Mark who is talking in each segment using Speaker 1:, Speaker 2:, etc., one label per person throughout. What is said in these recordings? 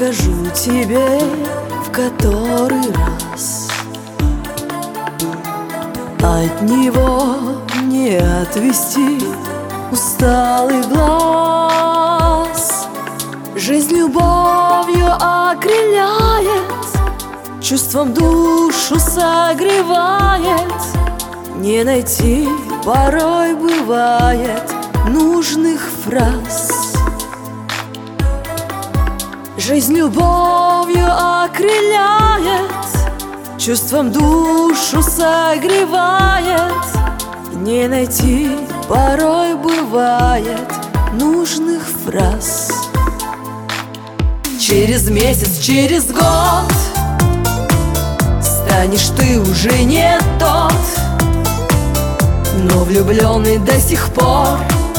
Speaker 1: скажу тебе в который раз: от него не отвести усталый глаз. Жизнь любовью окрыляет, чувством душу согревает. Не найти порой бывает нужных фраз. Жизнь любовью окрыляет, чувством душу согревает. Не найти порой бывает нужных фраз. Через месяц, через год станешь ты уже не тот, но влюбленный до сих пор.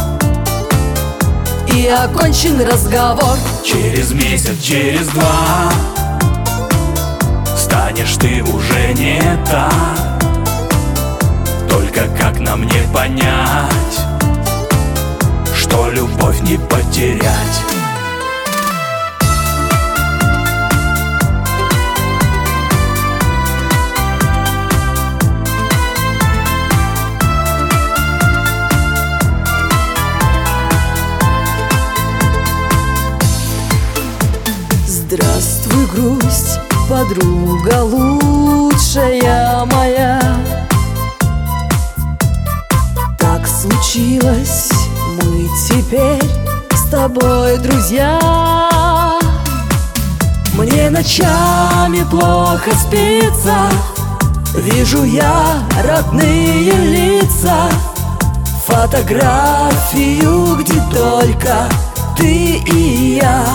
Speaker 1: И окончен разговор.
Speaker 2: Через месяц, через два станешь ты уже не та. Только как нам не понять, что любовь не потерять?
Speaker 1: Здравствуй, грусть, подруга лучшая моя. Так случилось, мы теперь с тобой друзья. Мне ночами плохо спится, вижу я родные лица, фотографию, где только ты и я.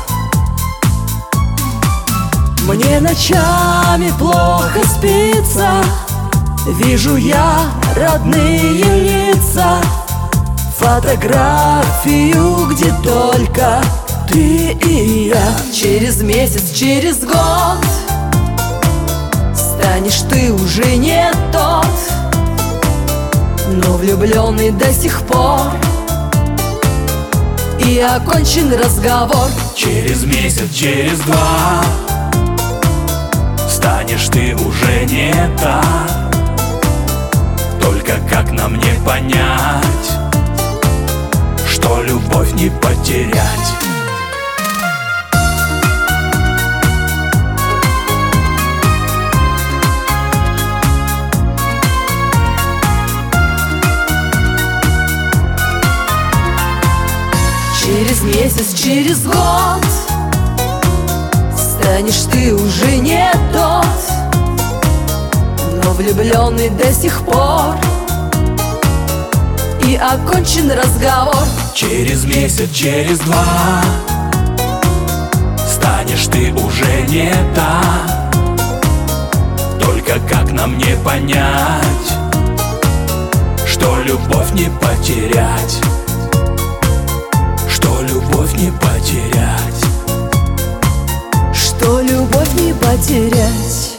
Speaker 1: Мне ночами плохо спится, вижу я родные лица, фотографию, где только ты и я. Через месяц, через год станешь ты уже не тот, но влюбленный до сих пор. И окончен разговор.
Speaker 2: Через месяц, через два станешь ты уже не та. Только как нам не понять, что любовь не потерять?
Speaker 1: Через месяц, через год станешь ты уже не тот, но влюбленный до сих пор. И окончен разговор.
Speaker 2: Через месяц, через два станешь ты уже не та. Только как нам не понять, что любовь не потерять? Что любовь не потерять?
Speaker 1: Что любовь не потерять?